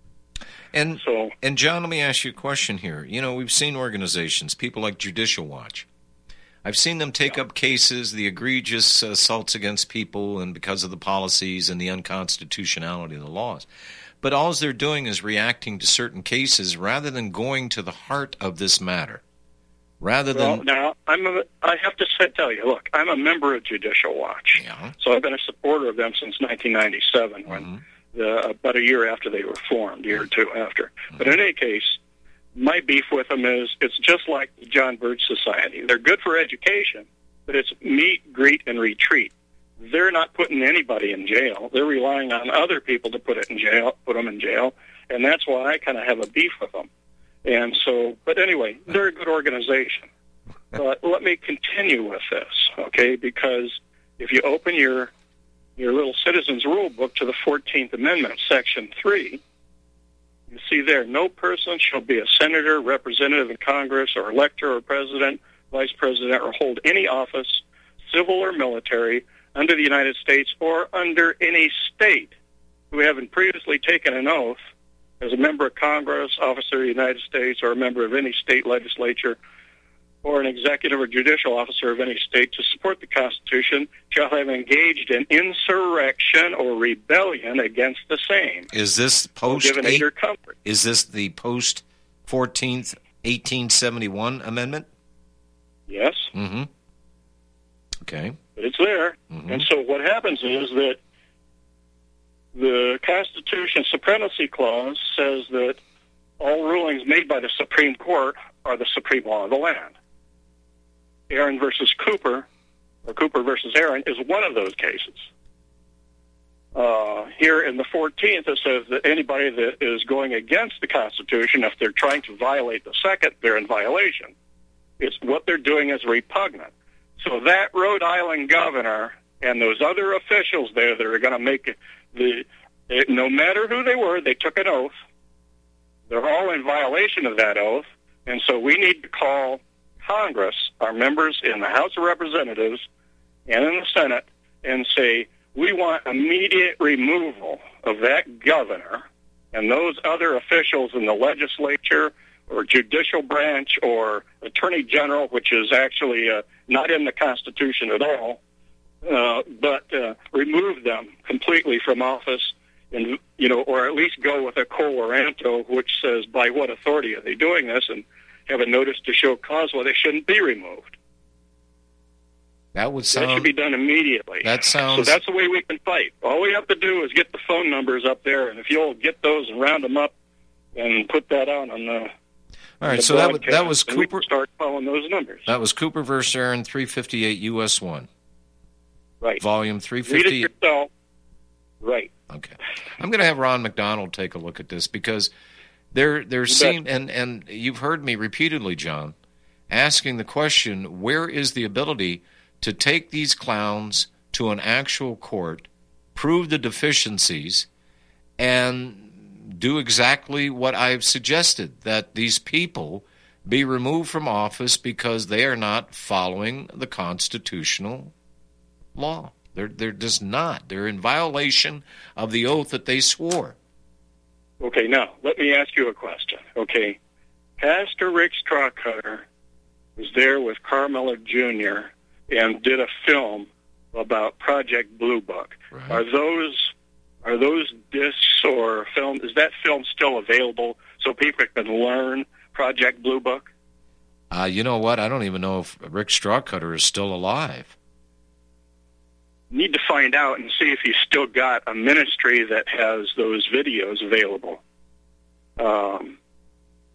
S2: And,
S9: so,
S2: and John, let me ask you a question here. You know, we've seen organizations, people like Judicial Watch. I've seen them take up cases, the egregious assaults against people, and because of the policies and the unconstitutionality of the laws. But all they're doing is reacting to certain cases rather than going to the heart of this matter. Rather
S9: well,
S2: than
S9: now, I'm a, I have to say, tell you, look, I'm a member of Judicial Watch.
S2: Yeah.
S9: So I've been a supporter of them since nineteen ninety-seven, when
S2: mm-hmm.
S9: the, about a year after they were formed, a year or two after. Mm-hmm. But in any case, my beef with them is it's just like the John Birch Society. They're good for education, but it's meet, greet, and retreat. They're not putting anybody in jail. They're relying on other people to put it in jail, put them in jail, and that's why I kind of have a beef with them. And so, but anyway, they're a good organization. But let me continue with this, okay? Because if you open your your little Citizens Rule Book to the fourteenth Amendment, Section three, you see there, no person shall be a senator, representative in Congress, or elector, or president, vice president, or hold any office, civil or military, under the United States or under any state who haven't previously taken an oath as a member of Congress, officer of the United States, or a member of any state legislature, or an executive or judicial officer of any state to support the Constitution shall have engaged in insurrection or rebellion against the same.
S2: Is this post?
S9: Given eight, your comfort.
S2: Is this the post fourteenth eighteen seventy-one amendment?
S9: Yes.
S2: Mm-hmm. Okay.
S9: But it's there,
S2: mm-hmm.
S9: and so what happens is that the Constitution Supremacy Clause says that all rulings made by the Supreme Court are the supreme law of the land. Aaron versus Cooper, or Cooper versus Aaron, is one of those cases. Uh, here in the fourteenth, it says that anybody that is going against the Constitution, if they're trying to violate the second, they're in violation. It's what they're doing is repugnant. So that Rhode Island governor and those other officials there that are going to make it, the, it, no matter who they were, they took an oath. They're all in violation of that oath, and so we need to call Congress, our members in the House of Representatives and in the Senate, and say, we want immediate removal of that governor and those other officials in the legislature or judicial branch or attorney general, which is actually uh, not in the Constitution at all, uh, but uh, remove them completely from office, and you know, or at least go with a quo warranto, which says by what authority are they doing this, and have a notice to show cause why they shouldn't be removed.
S2: That would sound.
S9: That should be done immediately.
S2: That sounds.
S9: So that's the way we can fight. All we have to do is get the phone numbers up there, and if you'll get those and round them up and put that out on the.
S2: All right, so that was, that was Cooper.
S9: We can start calling those numbers.
S2: That was Cooper versus Aaron, three fifty-eight U S one.
S9: Right.
S2: Volume three fifty.
S9: Read it yourself. Right.
S2: Okay. I'm going to have Ron McDonald take a look at this because there there seem and and you've heard me repeatedly, John, asking the question: where is the ability to take these clowns to an actual court, prove the deficiencies, and do exactly what I've suggested, that these people be removed from office because they are not following the constitutional law. They're, they're just not. They're in violation of the oath that they swore.
S9: Okay, now, let me ask you a question. Okay, Pastor Rick Strawcutter was there with Carmella Junior and did a film about Project Blue Book. Right. Are those are those discs or film? Is that film still available so people can learn Project Blue Book?
S2: Uh, you know what? I don't even know if Rick Strawcutter is still alive.
S9: Need to find out and see if he's still got a ministry that has those videos available. Um,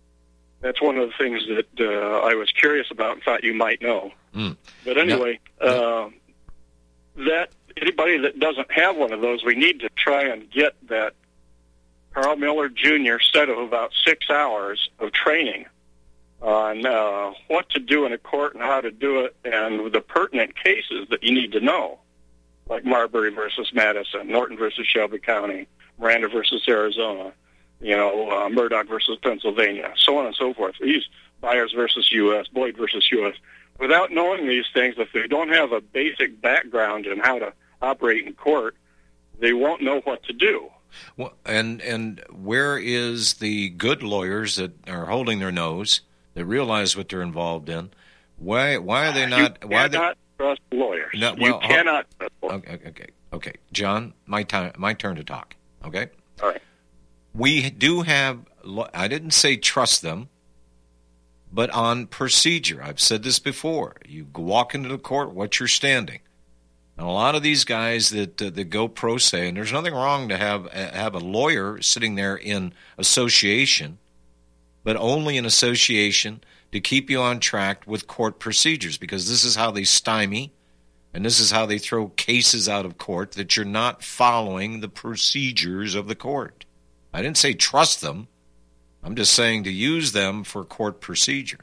S9: That's one of the things that uh, I was curious about and thought you might know.
S2: Mm.
S9: But anyway,
S2: no.
S9: uh, that anybody that doesn't have one of those, we need to try and get that Carl Miller Junior set of about six hours of training on uh, what to do in a court and how to do it, and the pertinent cases that you need to know, like Marbury versus Madison, Norton versus Shelby County, Miranda versus Arizona, you know, uh, Murdoch versus Pennsylvania, so on and so forth. These Byers versus U S, Boyd versus U S. Without knowing these things, if they don't have a basic background in how to operate in court, they won't know what to do.
S2: Well, and and where is the good lawyers that are holding their nose, that realize what they're involved in? Why why are they not?
S9: You
S2: why
S9: cannot
S2: they,
S9: trust lawyers.
S2: No, well,
S9: you cannot trust lawyers.
S2: Okay, okay, okay. John, my time, my turn to talk. Okay.
S9: All right.
S2: We do have. I didn't say trust them, but on procedure. I've said this before. You walk into the court, what's your standing? And a lot of these guys that uh, that go pro se, and there's nothing wrong to have uh, have a lawyer sitting there in association, but only in association to keep you on track with court procedures, because this is how they stymie, and this is how they throw cases out of court, that you're not following the procedures of the court. I didn't say trust them. I'm just saying to use them for court procedure.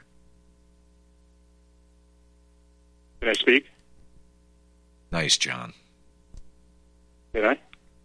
S9: Can I speak?
S2: Nice, John.
S9: Did I?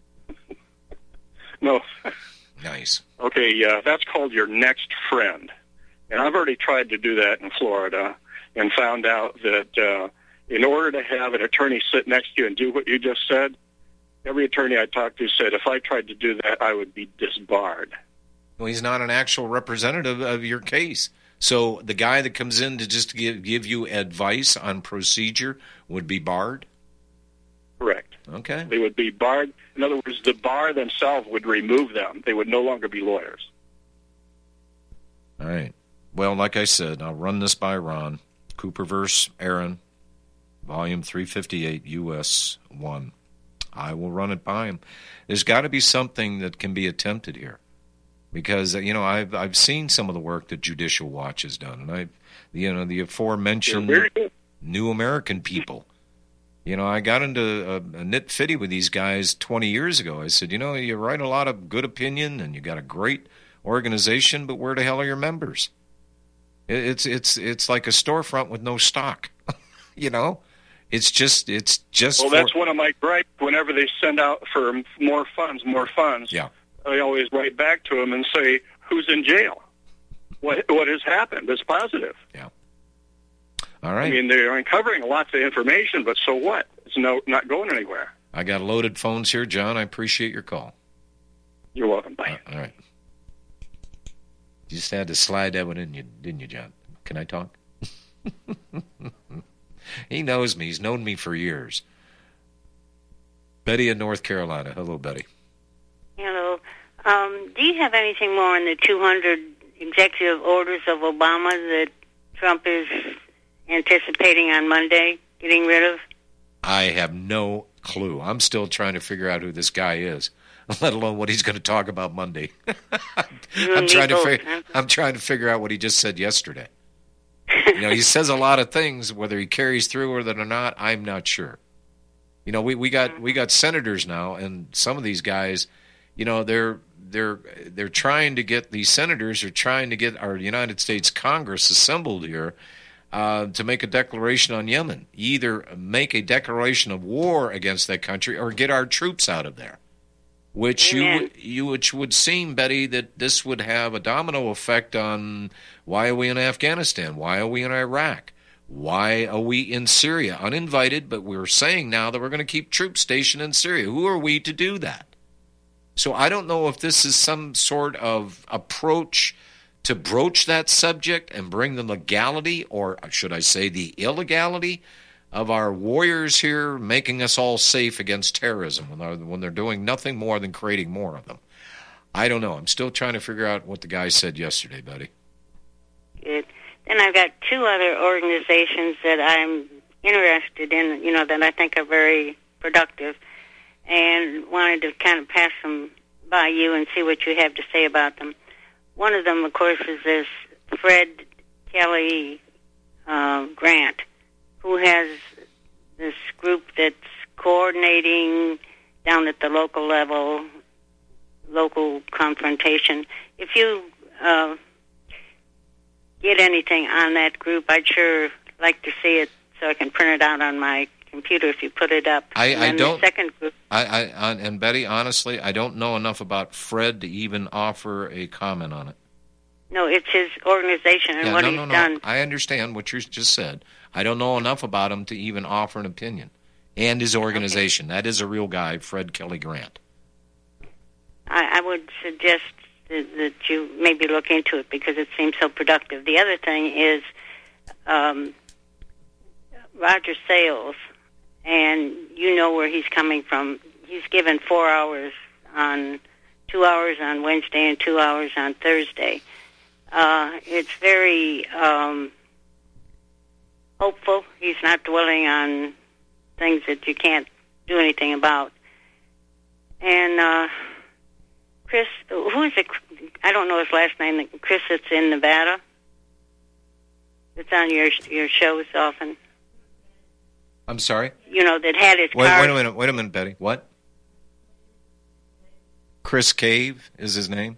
S9: No.
S2: Nice.
S9: Okay, uh, that's called your next friend. And I've already tried to do that in Florida and found out that uh, in order to have an attorney sit next to you and do what you just said, every attorney I talked to said if I tried to do that, I would be disbarred.
S2: Well, he's not an actual representative of your case. So the guy that comes in to just give, give you advice on procedure would be barred?
S9: Correct.
S2: Okay.
S9: They would be barred. In other words, the bar themselves would remove them. They would no longer be lawyers.
S2: All right. Well, like I said, I'll run this by Ron. Cooper versus Aaron, volume three fifty-eight, U S one. I will run it by him. There's got to be something that can be attempted here. Because, you know, I've I've seen some of the work that Judicial Watch has done. And, I, you know, the aforementioned New American People. You know, I got into a, a nit-fitty with these guys twenty years ago. I said, you know, you write a lot of good opinion and you got a great organization, but where the hell are your members? It, it's it's it's like a storefront with no stock. You know, it's just it's just.
S9: Well,
S2: for...
S9: that's one of my gripes. Whenever they send out for more funds, more funds.
S2: Yeah.
S9: I always write back to them and say, "Who's in jail? What what has happened? That's positive."
S2: Yeah. All right.
S9: I mean, they're uncovering lots of information, but so what? It's no not going anywhere.
S2: I got loaded phones here, John. I appreciate your call.
S9: You're welcome. Bye.
S2: Uh, all right. You just had to slide that one in, you didn't you, John? Can I talk? He knows me. He's known me for years. Betty in North Carolina. Hello, Betty.
S10: Hello. Um, do you have anything more on the two hundred executive orders of Obama that Trump is anticipating on Monday getting rid of?
S2: I have no clue. I'm still trying to figure out who this guy is, let alone what he's going to talk about Monday. I'm trying to figure, huh? I'm trying to figure out what he just said yesterday. You know, he says a lot of things. Whether he carries through with it or not, I'm not sure. You know, we, we got we got senators now, and some of these guys, you know, they're they're they're trying to get these senators are trying to get our United States Congress assembled here uh, to make a declaration on Yemen. Either make a declaration of war against that country or get our troops out of there. Which you, you which would seem, Betty, that this would have a domino effect on why are we in Afghanistan? Why are we in Iraq? Why are we in Syria? Uninvited, but we're saying now that we're going to keep troops stationed in Syria. Who are we to do that? So I don't know if this is some sort of approach to broach that subject and bring the legality, or should I say the illegality, of our warriors here making us all safe against terrorism when they're, when they're doing nothing more than creating more of them. I don't know. I'm still trying to figure out what the guy said yesterday, Betty.
S10: Good. Then I've got two other organizations that I'm interested in, you know, that I think are very productive, and wanted to kind of pass them by you and see what you have to say about them. One of them, of course, is this Fred Kelly uh, Grant, who has this group that's coordinating down at the local level, local confrontation. If you uh, get anything on that group, I'd sure like to see it so I can print it out on my computer if you put it up.
S2: I, I don't.
S10: The second group.
S2: I, I, and Betty, honestly, I don't know enough about Fred to even offer a comment on it.
S10: No, it's his organization and
S2: yeah,
S10: what
S2: no,
S10: he's
S2: no, no.
S10: done.
S2: I understand what you just said. I don't know enough about him to even offer an opinion. And his organization. Okay. That is a real guy, Fred Kelly Grant.
S10: I, I would suggest that, that you maybe look into it because it seems so productive. The other thing is um, Roger Sales, and you know where he's coming from. He's given four hours on, two hours on Wednesday and two hours on Thursday. Uh, it's very um, hopeful. He's not dwelling on things that you can't do anything about. And uh, Chris, who is it? I don't know his last name. Chris that's in Nevada. It's on your your shows often.
S2: I'm sorry?
S10: You know, that had his
S2: wait,
S10: car.
S2: Wait a minute, wait a minute, Betty. What? Chris Cave is his name?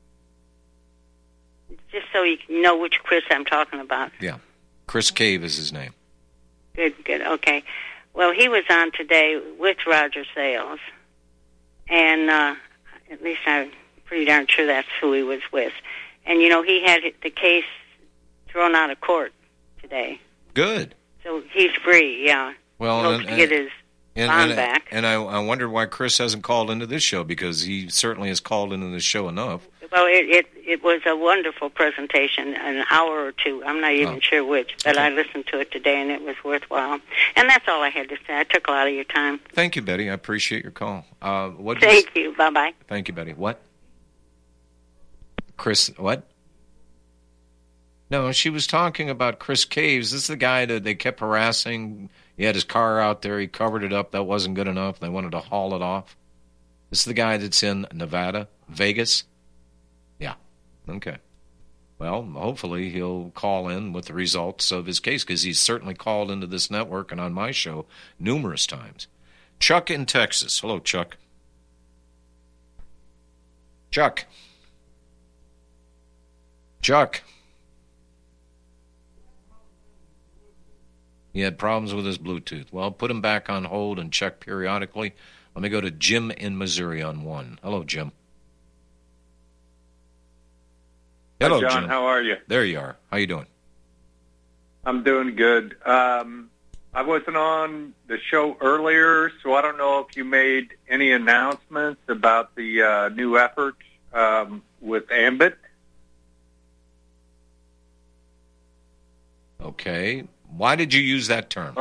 S10: Just so you know which Chris I'm talking about.
S2: Yeah. Chris Cave is his name.
S10: Good, good, okay. Well, he was on today with Roger Sales, and uh, at least I'm pretty darn sure that's who he was with. And, you know, he had the case thrown out of court today.
S2: Good.
S10: So he's free, yeah.
S2: Well,
S10: he hopes
S2: and,
S10: to get his
S2: and,
S10: bond
S2: and,
S10: back.
S2: And I, I wondered why Chris hasn't called into this show, because he certainly has called into this show enough.
S10: Well, it, it it was a wonderful presentation, an hour or two. I'm not even
S2: oh.
S10: sure which, but
S2: okay.
S10: I listened to it today, and it was worthwhile. And that's all I had to say. I took a lot of your time.
S2: Thank you, Betty. I appreciate your call. Uh, what
S10: Thank
S2: you,
S10: you. Bye-bye.
S2: Thank you, Betty. What? Chris, what? No, she was talking about Chris Caves. This is the guy that they kept harassing. He had his car out there. He covered it up. That wasn't good enough. They wanted to haul it off. This is the guy that's in Nevada, Vegas. Yeah. Okay. Well, hopefully he'll call in with the results of his case, because he's certainly called into this network and on my show numerous times. Chuck in Texas. Hello, Chuck. Chuck. Chuck. He had problems with his Bluetooth. Well, put him back on hold and check periodically. Let me go to Jim in Missouri on one. Hello, Jim. Hello,
S11: Hi, John.
S2: Jim.
S11: How are you?
S2: There you are. How you doing?
S11: I'm doing good. Um, I wasn't on the show earlier, so I don't know if you made any announcements about the uh, new effort um, with Ambit.
S2: Okay. Why did you use that term?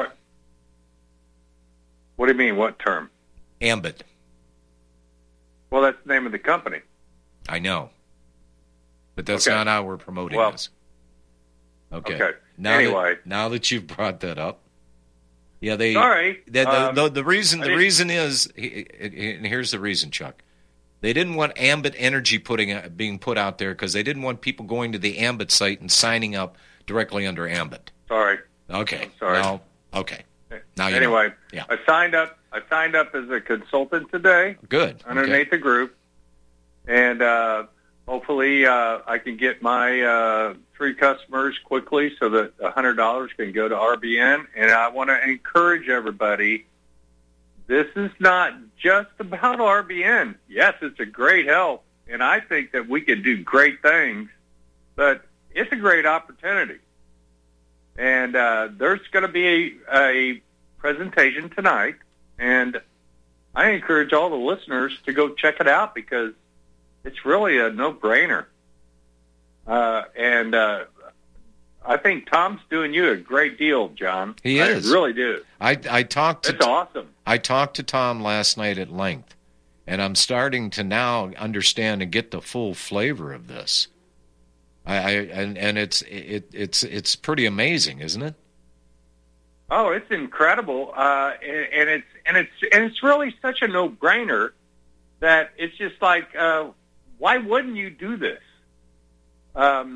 S11: What do you mean, what term?
S2: Ambit.
S11: Well, that's the name of the company.
S2: I know. But that's
S11: okay.
S2: not how we're promoting
S11: well,
S2: this. Okay.
S11: Okay.
S2: Now
S11: anyway.
S2: That, now that you've brought that up. Yeah, they...
S11: Sorry.
S2: The, the,
S11: um,
S2: the, the reason the reason is, and here's the reason, Chuck. They didn't want Ambit Energy putting being put out there because they didn't want people going to the Ambit site and signing up directly under Ambit.
S11: Sorry.
S2: Okay.
S11: Sorry.
S2: Now, okay. Now you
S11: anyway,
S2: know. Yeah.
S11: I signed up. I signed up as a consultant today.
S2: Good.
S11: Underneath
S2: okay.
S11: the group, and uh, hopefully uh, I can get my uh, three customers quickly so that one hundred dollars can go to R B N. And I want to encourage everybody. This is not just about R B N. Yes, it's a great help, and I think that we can do great things, but it's a great opportunity. And uh, there's going to be a, a presentation tonight, and I encourage all the listeners to go check it out because it's really a no-brainer. Uh, and uh, I think Tom's doing you a great deal, John.
S2: He is.
S11: I really do.
S2: I, I talked to
S11: That's awesome.
S2: I talked to Tom last night at length, and I'm starting to now understand and get the full flavor of this. I, I and and it's it it's it's pretty amazing, isn't it?
S11: Oh, it's incredible, uh, and, and it's and it's and it's really such a no-brainer that it's just like, uh, why wouldn't you do this? Um,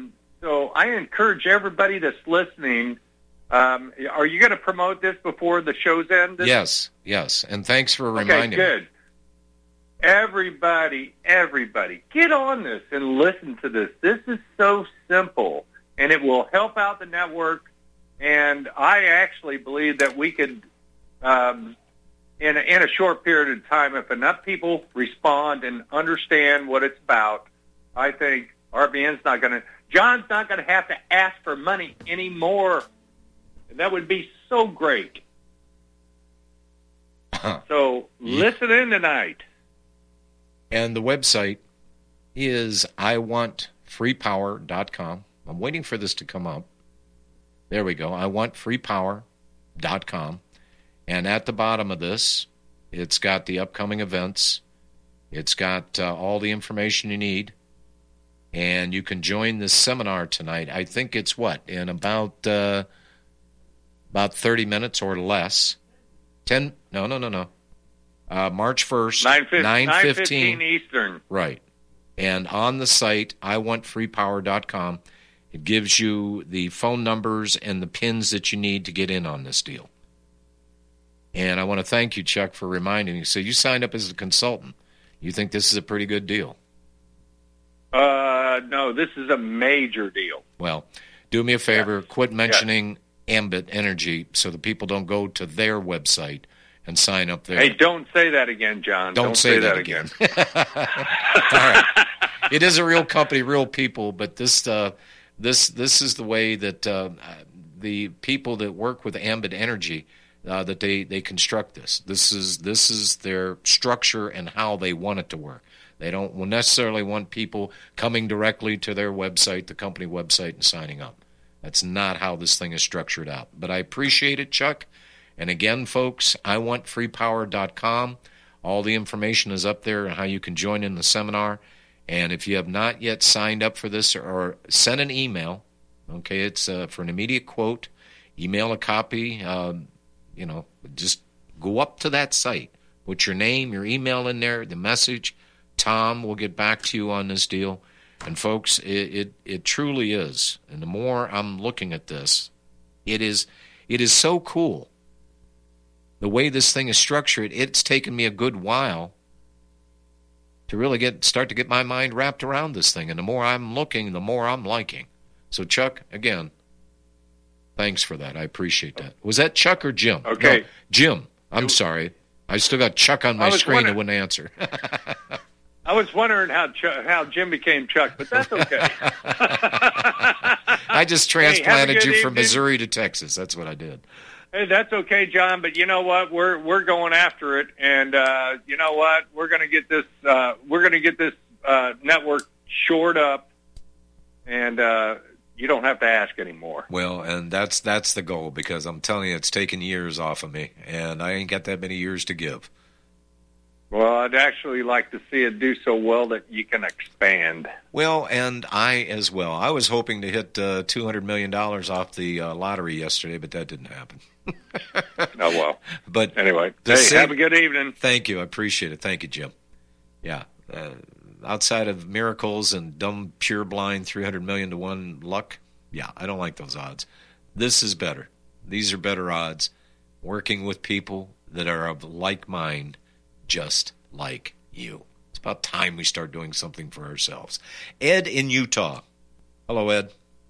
S11: So I encourage everybody that's listening. Um, are you going to promote this before the show's end?
S2: Yes, yes. And thanks for reminding
S11: okay, good.
S2: me.
S11: Everybody, everybody, get on this and listen to this. This is so simple, and it will help out the network. And I actually believe that we could, um, in, a, in a short period of time, if enough people respond and understand what it's about, I think R B N's not going to, John's not going to have to ask for money anymore. And that would be so great. So listen in tonight.
S2: And the website is I want free power dot com. I'm waiting for this to come up. There we go. I want free power dot com. And at the bottom of this, it's got the upcoming events. It's got uh, all the information you need. And you can join this seminar tonight. I think it's what? In about uh, about thirty minutes or less. ten No, no, no, no. Uh, March first,
S11: nine fifteen Eastern.
S2: Right. And on the site, I want free power dot com, it gives you the phone numbers and the pins that you need to get in on this deal. And I want to thank you, Chuck, for reminding me. So you signed up as a consultant. You think this is a pretty good deal?
S11: Uh, no, this is a major deal.
S2: Well, do me a favor.
S11: Yes.
S2: Quit mentioning yes. Ambit Energy so the people don't go to their website and sign up there.
S11: Hey, don't say that again, John.
S2: Don't,
S11: don't
S2: say,
S11: say
S2: that,
S11: that
S2: again.
S11: again.
S2: All right. It is a real company, real people, but this uh, this this is the way that uh, the people that work with Ambit Energy uh, that they, they construct this. This is this is their structure and how they want it to work. They don't necessarily want people coming directly to their website, the company website, and signing up. That's not how this thing is structured out. But I appreciate it, Chuck. And again, folks, I want free power dot com. All the information is up there on how you can join in the seminar. And if you have not yet signed up for this, or, or send an email, okay, it's uh, for an immediate quote, email a copy, uh, you know, just go up to that site, put your name, your email in there, the message. Tom will get back to you on this deal. And folks, it, it, it truly is. And the more I'm looking at this, it is it is so cool. The way this thing is structured, it's taken me a good while to really get start to get my mind wrapped around this thing. And the more I'm looking, the more I'm liking. So, Chuck, again, thanks for that. I appreciate that. Was that Chuck or Jim?
S11: Okay.
S2: No, Jim. I'm sorry. I still got Chuck on my screen and wouldn't answer.
S11: I was wondering how Ch- how Jim became Chuck, but that's okay.
S2: I just transplanted
S11: hey,
S2: you
S11: evening.
S2: from Missouri to Texas. That's what I did.
S11: Hey, that's okay, John. But you know what? We're we're going after it, and uh, you know what? We're going to get this. Uh, we're going to get this uh, network shored up, and uh, you don't have to ask anymore.
S2: Well, and that's that's the goal, because I'm telling you, it's taken years off of me, and I ain't got that many years to give.
S11: Well, I'd actually like to see it do so well that you can expand.
S2: Well, and I as well. I was hoping to hit uh, two hundred million dollars off the uh, lottery yesterday, but that didn't happen.
S11: Oh, well.
S2: But
S11: anyway, hey,
S2: same,
S11: have a good evening.
S2: Thank you. I appreciate it. Thank you, Jim. Yeah. Uh, outside of miracles and dumb, pure, blind three hundred million to one luck, yeah, I don't like those odds. This is better. These are better odds. Working with people that are of like mind, just like you. It's about time we start doing something for ourselves. Ed in Utah. Hello, Ed.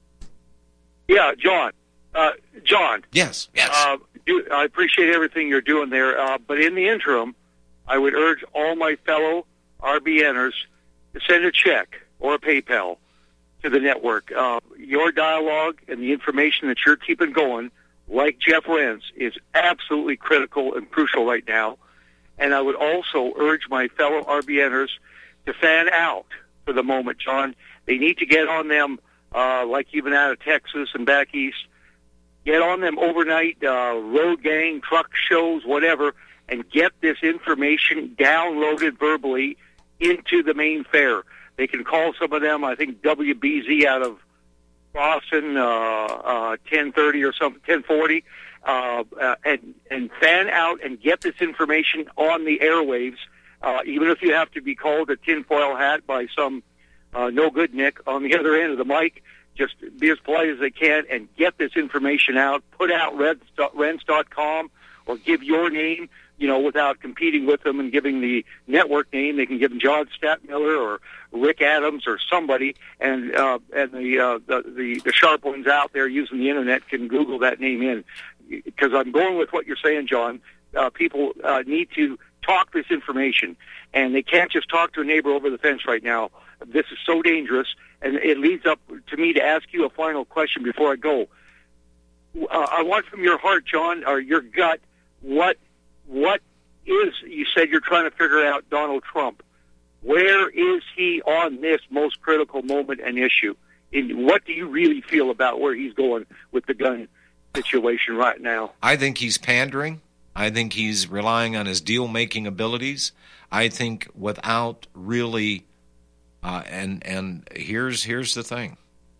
S12: Yeah, John. Uh, John.
S2: Yes, yes.
S12: Uh, you, I appreciate everything you're doing there, uh, but in the interim, I would urge all my fellow R B Ners to send a check or a PayPal to the network. Uh, your dialogue and the information that you're keeping going, like Jeff Renz, is absolutely critical and crucial right now. And I would also urge my fellow R B Ners to fan out for the moment, John. They need to get on them, uh, like you've been out of Texas and back east. Get on them overnight uh, road gang, truck shows, whatever, and get this information downloaded verbally into the main fair. They can call some of them, I think W B Z out of Boston, uh, uh, ten thirty or something, ten forty. Uh, uh, and, and fan out and get this information on the airwaves, uh, even if you have to be called a tinfoil hat by some uh, no-good Nick on the other end of the mic. just be as polite as they can and get this information out. Put out rents dot com or give your name, you know, without competing with them and giving the network name. They can give them John Statmiller or Rick Adams or somebody, and uh, and the, uh, the the the sharp ones out there using the internet can Google that name in. Because I'm going with what you're saying, John. Uh, people uh, need to talk this information, and they can't just talk to a neighbor over the fence right now. This is so dangerous, and it leads up to me to ask you a final question before I go. Uh, I want from your heart, John, or your gut, what what is, you said you're trying to figure out Donald Trump. Where is he on this most critical moment and issue? And what do you really feel about where he's going with the gun situation right now?
S2: I think he's pandering. I think he's relying on his deal-making abilities. I think without really, uh, and and here's here's the thing.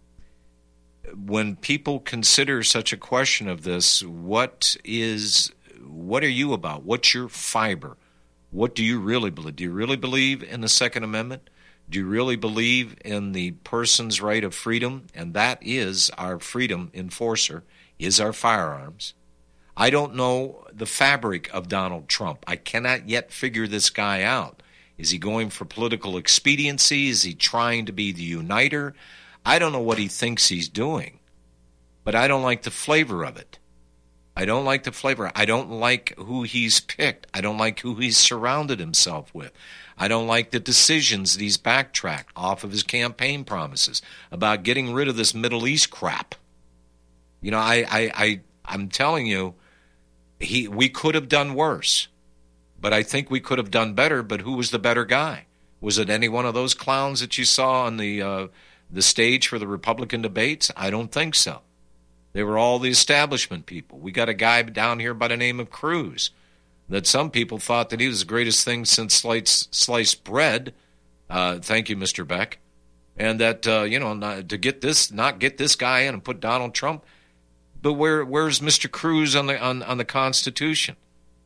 S2: When people consider such a question of this, what is, what are you about? What's your fiber? What do you really believe? Do you really believe in the Second Amendment? Do you really believe in the person's right of freedom? And that is our freedom enforcer, is our firearms. I don't know the fabric of Donald Trump. I cannot yet figure this guy out. Is he going for political expediency? Is he trying to be the uniter? I don't know what he thinks he's doing, but I don't like the flavor of it. I don't like the flavor. I don't like who he's picked. I don't like who he's surrounded himself with. I don't like the decisions that he's backtracked off of his campaign promises about getting rid of this Middle East crap. You know, I, I, I I'm telling you, he we could have done worse, but I think we could have done better. But who was the better guy? Was it any one of those clowns that you saw on the uh, the stage for the Republican debates? I don't think so. They were all the establishment people. We got a guy down here by the name of Cruz that some people thought that he was the greatest thing since sliced, sliced bread. Uh, thank you, Mister Beck. And that, uh, you know, not, to get this, not get this guy in and put Donald Trump. But where where's Mister Cruz on the on, on the Constitution?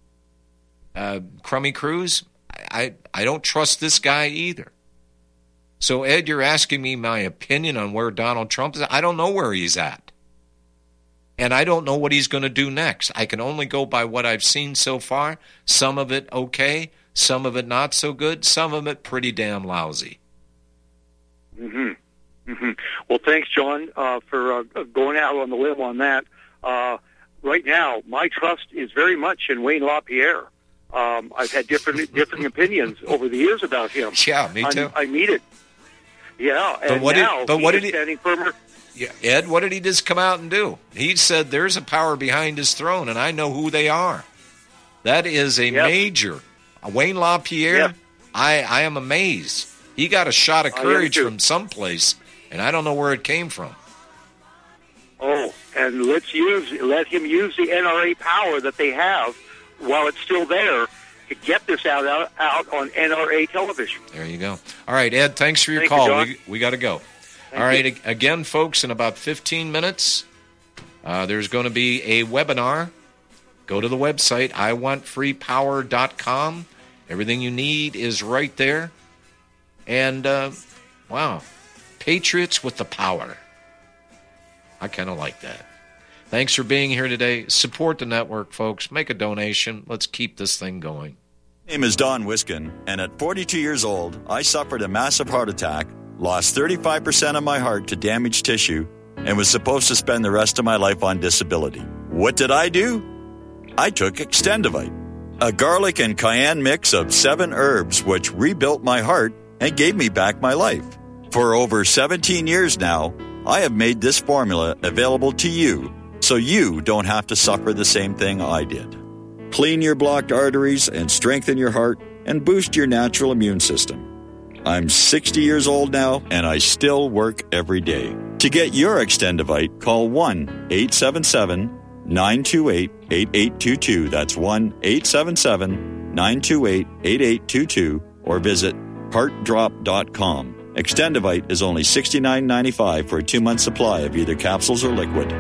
S2: Uh, Crummy Cruz? I, I don't trust this guy either. So, Ed, you're asking me my opinion on where Donald Trump is. I don't know where he's at. And I don't know what he's going to do next. I can only go by what I've seen so far. Some of it okay, some of it not so good, some of it pretty damn lousy.
S12: Mm-hmm. Mm-hmm. Well, thanks, John, uh, for uh, going out on the limb on that. Uh, right now, my trust is very much in Wayne LaPierre. Um, I've had different different opinions over the years about him.
S2: Yeah, me too.
S12: I, I meet it. Yeah,
S2: but
S12: and
S2: what
S12: now
S2: did, but what did he?
S12: Standing firmer.
S2: Yeah, Ed, what did he just come out and do? He said there's a power behind his throne, and I know who they are. That is a
S12: yep.
S2: major. Wayne LaPierre, yep. I, I am amazed. He got a shot of courage from someplace, and I don't know where it came from.
S12: Oh, and let's use let him use the N R A power that they have while it's still there to get this out out, out on N R A television.
S2: There you go. All right, Ed, thanks for your
S12: Thank
S2: call.
S12: You,
S2: we we got to go.
S12: Thank
S2: All right,
S12: you.
S2: Again, folks, in about fifteen minutes, uh, there's going to be a webinar. Go to the website, I want free power dot com. Everything you need is right there. And, uh, wow, Patriots with the power. I kind of like that. Thanks for being here today. Support the network, folks. Make a donation. Let's keep this thing going.
S13: My name is Don Wiskin, and at forty-two years old, I suffered a massive heart attack, lost thirty-five percent of my heart to damaged tissue, and was supposed to spend the rest of my life on disability. What did I do? I took Extendivite, a garlic and cayenne mix of seven herbs which rebuilt my heart and gave me back my life. For over seventeen years now, I have made this formula available to you so you don't have to suffer the same thing I did. Clean your blocked arteries and strengthen your heart and boost your natural immune system. I'm sixty years old now, and I still work every day. To get your Extendivite, call one eight seven seven, nine two eight, eight eight two two. That's one eight seven seven, nine two eight, eight eight two two, or visit heart drop dot com. Extendivite is only sixty-nine ninety-five for a two-month supply of either capsules or liquid.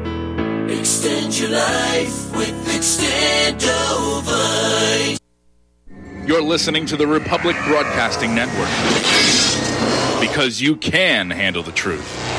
S14: Extend your life with Extendovite.
S15: You're listening to the Republic Broadcasting Network, because you can handle the truth.